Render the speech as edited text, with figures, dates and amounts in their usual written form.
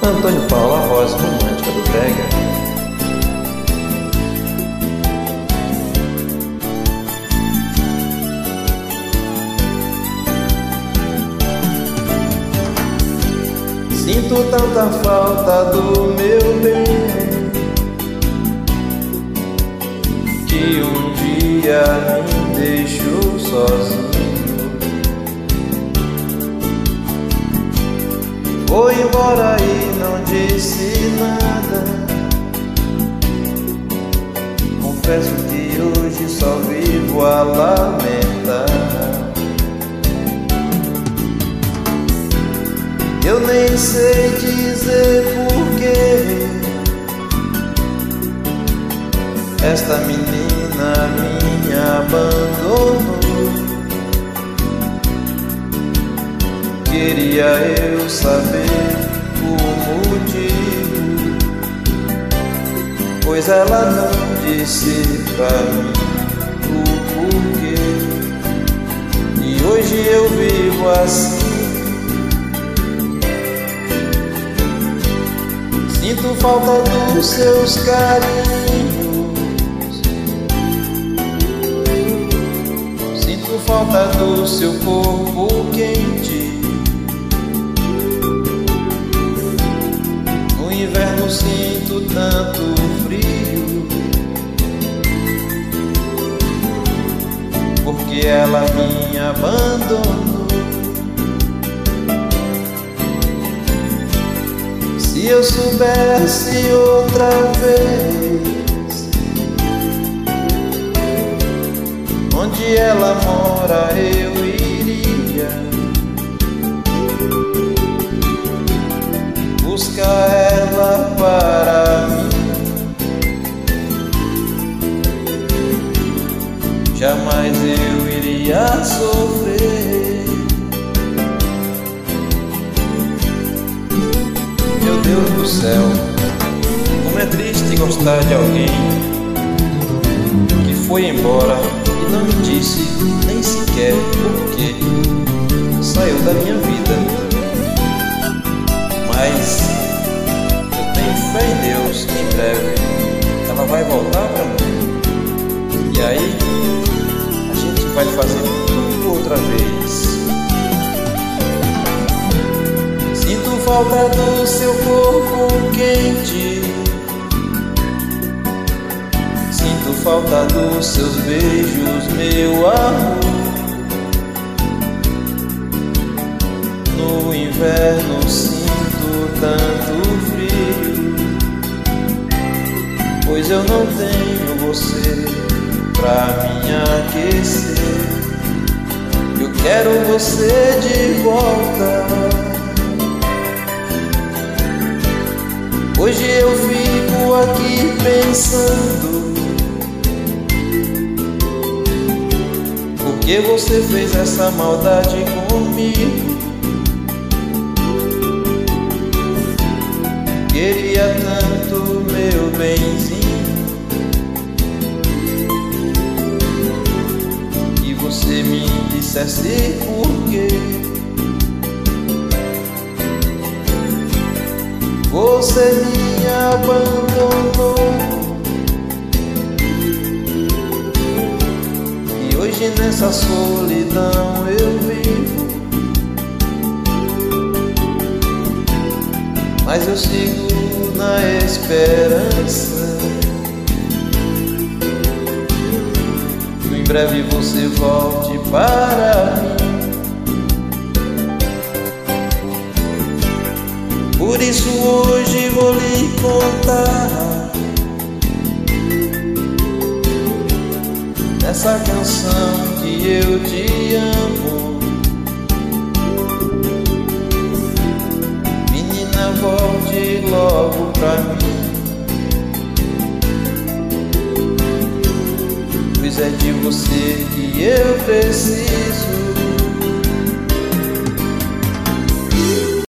Antônio Paulo, a voz romântica do brega. Sinto tanta falta do meu bem, que um dia me deixou sozinho. Foi embora e não disse nada. Confesso que hoje só vivo a lamentar. Eu nem sei dizer porquê esta menina me abandonou. Queria eu saber o motivo, pois ela não disse pra mim o porquê. E hoje eu vivo assim. Sinto falta dos seus carinhos, sinto falta do seu corpo quente. No inverno sinto tanto frio, porque ela me abandonou. Se eu soubesse outra vez onde ela mora, eu iria buscar ela para mim. Jamais eu iria sofrer. Meu Deus do céu, como é triste gostar de alguém que foi embora e não me disse nem sequer porquê saiu da minha vida. Mas eu tenho fé em Deus que em breve ela vai voltar pra mim. E aí a gente vai fazer tudo outra vez. Sinto falta do seu corpo quente, sinto falta dos seus beijos, meu amor. No inverno sinto tanto frio, pois eu não tenho você pra me aquecer. Eu quero você de volta. Hoje eu fico aqui pensando, por que você fez essa maldade comigo? Queria tanto meu benzinho, que você me dissesse por quê. Você me abandonou e hoje nessa solidão eu vivo. Mas eu sigo na esperança, que em breve você volte para mim. Por isso hoje vou lhe contar essa canção que eu te amo. Menina, volte logo